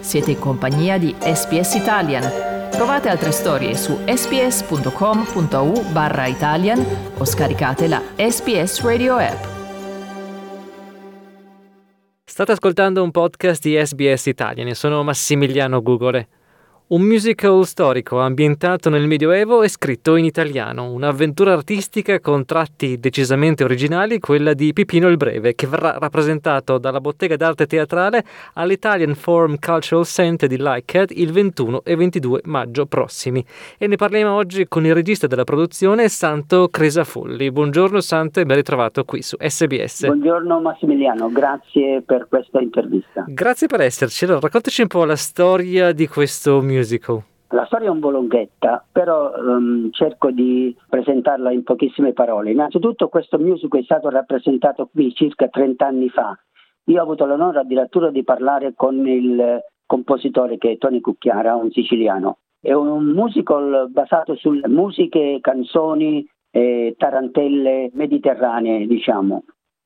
Siete in compagnia di SBS Italian. Trovate altre storie su sbs.com.au/Italian o scaricate la SBS Radio app. State ascoltando un podcast di SBS Italian e sono Massimiliano Gugole. Un musical storico ambientato nel Medioevo e scritto in italiano, un'avventura artistica con tratti decisamente originali, quella di Pipino il Breve, che verrà rappresentato dalla bottega d'arte teatrale all'Italian Forum Cultural Center di Leichhardt il 21 e 22 maggio prossimi. E ne parliamo oggi con il regista della produzione, Santo Crisafulli. Buongiorno Santo e ben ritrovato qui su SBS. Buongiorno Massimiliano, grazie per questa intervista. Grazie per esserci. Allora, raccontaci un po' la storia di questo musical. La storia è un po' lunghetta, però cerco di presentarla in pochissime parole. Innanzitutto questo musical è stato rappresentato qui circa 30 anni fa. Io ho avuto l'onore addirittura di parlare con il compositore che è Tony Cucchiara, un siciliano. È un musical basato sulle musiche, canzoni e tarantelle mediterranee, diciamo.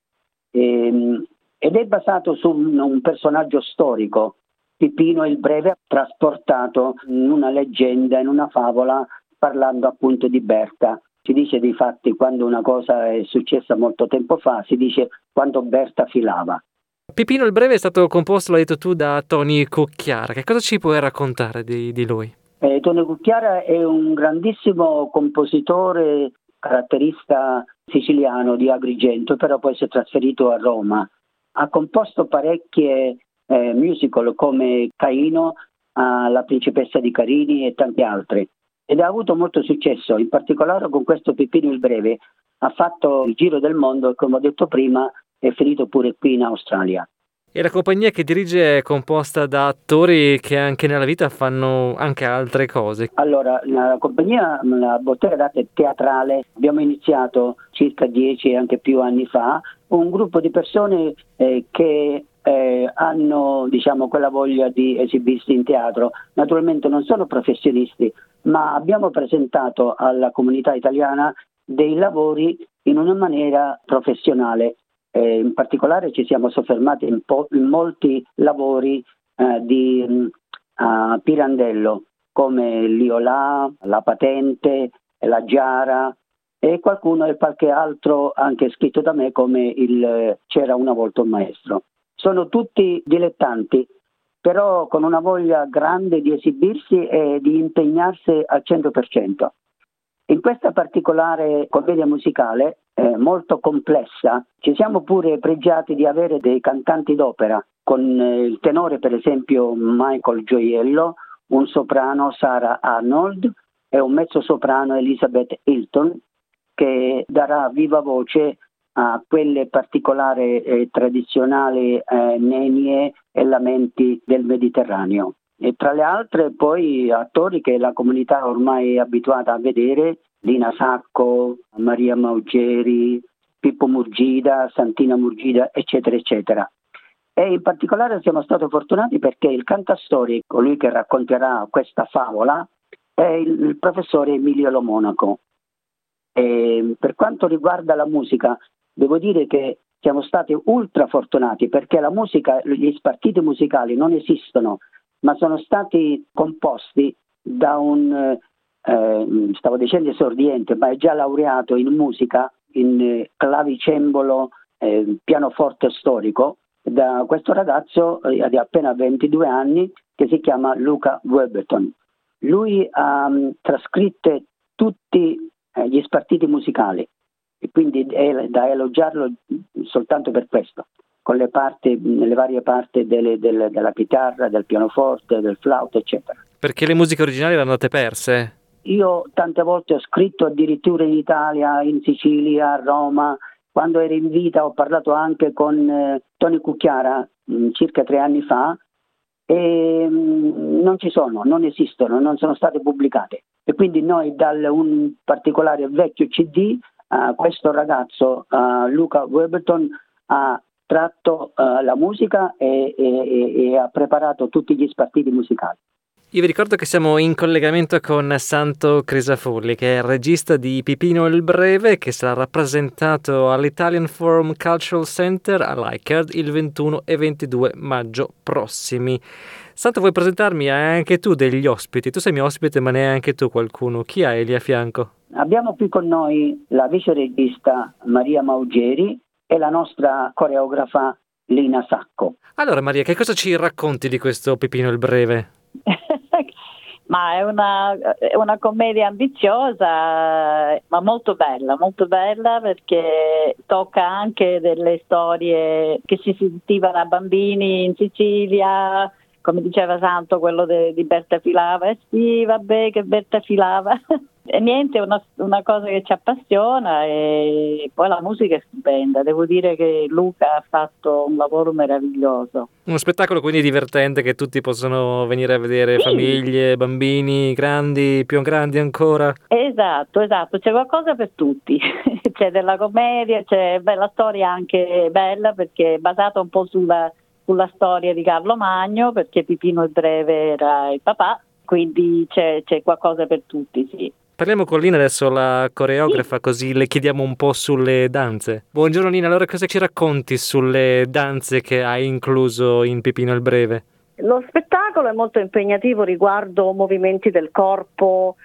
Ed è basato su un personaggio storico, Pipino il Breve, trasportato in una leggenda, in una favola, parlando appunto di Berta. Si dice di fatti, quando una cosa è successa molto tempo fa, si dice quando Berta filava. Pipino il Breve è stato composto, l'hai detto tu, da Tony Cucchiara. Che cosa ci puoi raccontare di lui? Tony Cucchiara è un grandissimo compositore, caratterista siciliano di Agrigento, però poi si è trasferito a Roma. Ha composto parecchie musical come Caino, La principessa di Carini e tanti altri, ed ha avuto molto successo, in particolare con questo Pipino il Breve ha fatto il giro del mondo e, come ho detto prima, è finito pure qui in Australia. E la compagnia che dirige è composta da attori che anche nella vita fanno anche altre cose. Allora, la compagnia, la bottega d'arte teatrale, abbiamo iniziato circa 10 e anche più anni fa, un gruppo di persone che hanno, diciamo, quella voglia di esibirsi in teatro. Naturalmente non sono professionisti, ma abbiamo presentato alla comunità italiana dei lavori in una maniera professionale. In particolare ci siamo soffermati in molti lavori di Pirandello, come l'Iolà, la Patente, la Giara e qualcuno e qualche altro anche scritto da me, come il C'era una volta un maestro. Sono tutti dilettanti, però con una voglia grande di esibirsi e di impegnarsi al 100%. In questa particolare commedia musicale, molto complessa, ci siamo pure pregiati di avere dei cantanti d'opera, con il tenore per esempio Michael Gioiello, un soprano Sarah Arnold e un mezzosoprano Elizabeth Hilton, che darà viva voce a quelle particolari e tradizionali nenie e lamenti del Mediterraneo. E tra le altre poi attori che la comunità ormai è abituata a vedere: Lina Sacco, Maria Maugeri, Pippo Murgida, Santina Murgida, eccetera, eccetera. E in particolare siamo stati fortunati perché il cantastorie, colui che racconterà questa favola, è il professore Emilio Lo Monaco. E per quanto riguarda la musica, devo dire che siamo stati ultra fortunati perché la musica, gli spartiti musicali non esistono, ma sono stati composti da un, stavo dicendo esordiente, ma è già laureato in musica, in clavicembalo, pianoforte storico, da questo ragazzo di appena 22 anni che si chiama Luca Weberton. Lui ha trascritto tutti gli spartiti musicali e quindi è da elogiarlo soltanto per questo, con le varie parti della chitarra, del pianoforte, del flauto, eccetera. Perché le musiche originali le andate perse? Io tante volte ho scritto addirittura in Italia, in Sicilia, a Roma. Quando ero in vita ho parlato anche con Tony Cucchiara circa 3 anni fa e non ci sono, non esistono, non sono state pubblicate. E quindi noi un particolare vecchio CD, questo ragazzo Luca Weberton ha tratto la musica e ha preparato tutti gli spartiti musicali. Io vi ricordo che siamo in collegamento con Santo Crisafulli, che è il regista di Pipino il Breve, che sarà rappresentato all'Italian Forum Cultural Center a Leichhardt il 21 e 22 maggio prossimi. Santo, vuoi presentarmi? Hai anche tu degli ospiti? Tu sei mio ospite, ma ne hai anche tu qualcuno. Chi hai lì a fianco? Abbiamo qui con noi la viceregista Maria Maugeri e la nostra coreografa Lina Sacco. Allora Maria, che cosa ci racconti di questo Pipino il Breve? Ma è una commedia ambiziosa, ma molto bella perché tocca anche delle storie che si sentivano a bambini in Sicilia, come diceva Santo, quello di Berta Filava. Sì, vabbè, che Berta Filava. E niente, è una cosa che ci appassiona, e poi la musica è stupenda. Devo dire che Luca ha fatto un lavoro meraviglioso. Uno spettacolo quindi divertente che tutti possono venire a vedere, sì. Famiglie, bambini, grandi, più grandi ancora. Esatto, c'è qualcosa per tutti. C'è della commedia, c'è la storia anche bella perché è basata un po' sulla storia di Carlo Magno, perché Pipino il Breve era il papà, quindi c'è qualcosa per tutti, sì. Parliamo con Lina adesso, la coreografa, così le chiediamo un po' sulle danze. Buongiorno Lina, allora cosa ci racconti sulle danze che hai incluso in Pipino il Breve? Lo spettacolo è molto impegnativo riguardo movimenti del corpo,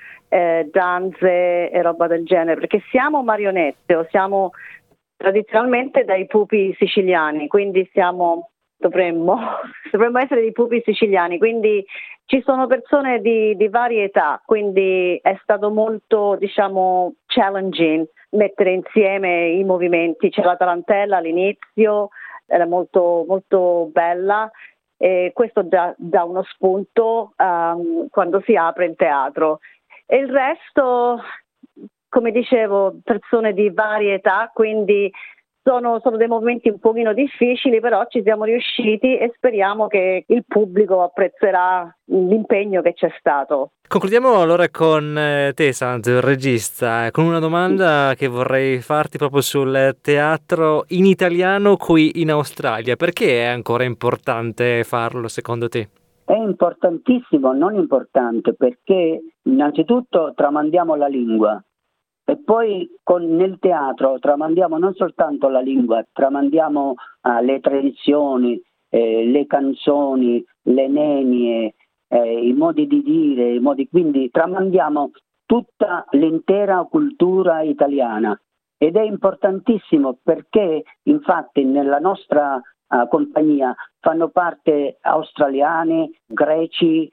danze e roba del genere, perché siamo marionette o siamo tradizionalmente dai pupi siciliani, quindi dovremmo essere dei pupi siciliani, quindi ci sono persone di varie età, quindi è stato molto, challenging mettere insieme i movimenti. C'è la tarantella all'inizio, era molto, molto bella, e questo dà uno spunto quando si apre in teatro. E il resto, come dicevo, persone di varie età, quindi sono dei movimenti un pochino difficili, però ci siamo riusciti e speriamo che il pubblico apprezzerà l'impegno che c'è stato. Concludiamo allora con te, Santo, il regista, con una domanda che vorrei farti proprio sul teatro in italiano qui in Australia. Perché è ancora importante farlo, secondo te? È importantissimo, non importante, perché innanzitutto tramandiamo la lingua. E poi nel teatro tramandiamo non soltanto la lingua, tramandiamo le tradizioni, le canzoni, le nenie, i modi di dire, quindi tramandiamo tutta l'intera cultura italiana. Ed è importantissimo perché infatti nella nostra compagnia fanno parte australiani, greci,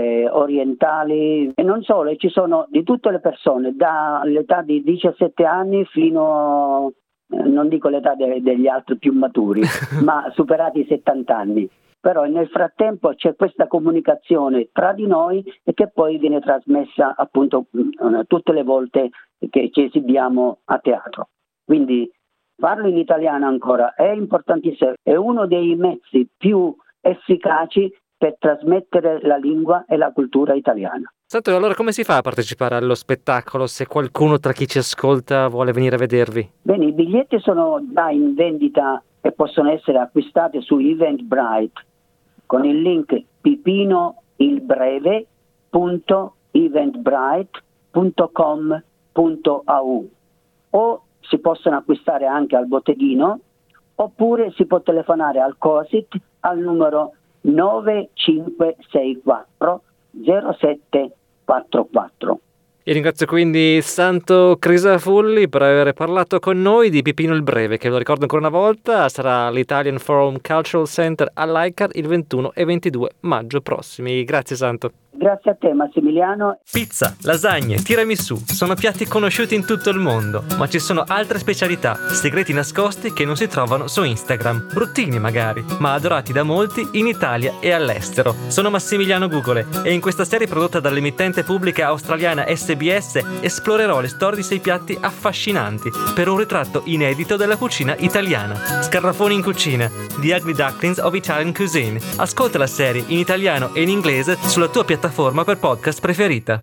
orientali e non solo, ci sono di tutte le persone dall'età di 17 anni fino non dico l'età degli altri più maturi ma superati i 70 anni. Però nel frattempo c'è questa comunicazione tra di noi e che poi viene trasmessa appunto tutte le volte che ci esibiamo a teatro. Quindi farlo in italiano ancora è importantissimo, è uno dei mezzi più efficaci per trasmettere la lingua e la cultura italiana. Santo, allora come si fa a partecipare allo spettacolo se qualcuno tra chi ci ascolta vuole venire a vedervi? Bene, i biglietti sono già in vendita e possono essere acquistati su Eventbrite con il link pipinoilbreve.eventbrite.com.au o si possono acquistare anche al botteghino oppure si può telefonare al COSIT al numero 9564 0744. E ringrazio quindi Santo Crisafulli per aver parlato con noi di Pipino il Breve, che lo ricordo ancora una volta, sarà all'Italian Forum Cultural Center a Leichhardt il 21 e 22 maggio prossimi. Grazie Santo. Grazie a te Massimiliano. Pizza, lasagne, tiramisù sono piatti conosciuti in tutto il mondo, ma ci sono altre specialità, segreti nascosti che non si trovano su Instagram, bruttini magari, ma adorati da molti in Italia e all'estero. Sono Massimiliano Gugole e in questa serie prodotta dall'emittente pubblica australiana SBS esplorerò le storie di 6 piatti affascinanti per un ritratto inedito della cucina italiana. Scarafoni in cucina, The Ugly Ducklings of Italian Cuisine. Ascolta la serie in italiano e in inglese sulla tua piattaforma per podcast preferita.